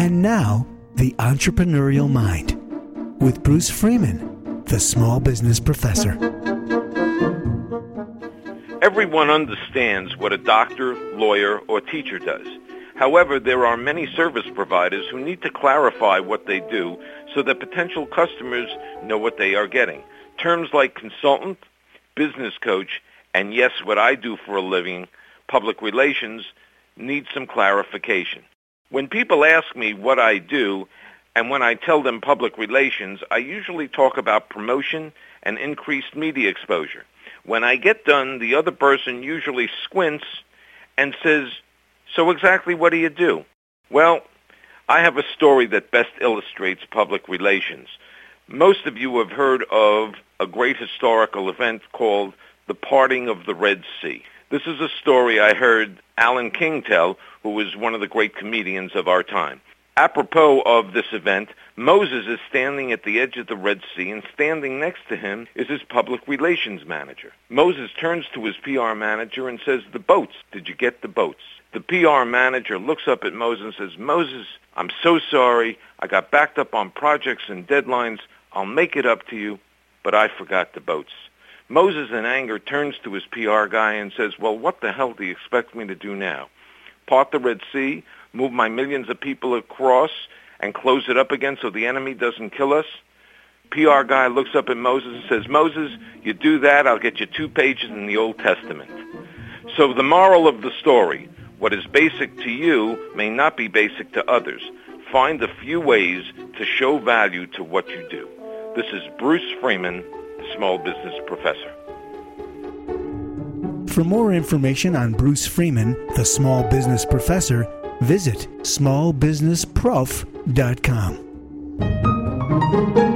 And now, The Entrepreneurial Mind with Bruce Freeman, the Small Business Professor. Everyone understands what a doctor, lawyer, or teacher does. However, there are many service providers who need to clarify what they do so that potential customers know what they are getting. Terms like consultant, business coach, and yes, what I do for a living, public relations, need some clarification. When people ask me what I do, and when I tell them public relations, I usually talk about promotion and increased media exposure. When I get done, the other person usually squints and says, "So exactly what do you do?" Well, I have a story that best illustrates public relations. Most of you have heard of a great historical event called the Parting of the Red Sea. This is a story I heard Alan King tell, who was one of the great comedians of our time. Apropos of this event, Moses is standing at the edge of the Red Sea, and standing next to him is his public relations manager. Moses turns to his PR manager and says, "The boats, did you get the boats?" The PR manager looks up at Moses and says, "Moses, I'm so sorry. I got backed up on projects and deadlines. I'll make it up to you, but I forgot the boats." Moses, in anger, turns to his PR guy and says, "Well, what the hell do you expect me to do now? Part the Red Sea, move my millions of people across, and close it up again so the enemy doesn't kill us?" PR guy looks up at Moses and says, "Moses, you do that, I'll get you 2 pages in the Old Testament." So the moral of the story, what is basic to you may not be basic to others. Find a few ways to show value to what you do. This is Bruce Freeman, the Small Business Professor. For more information on Bruce Freeman, the Small Business Professor, visit smallbusinessprof.com.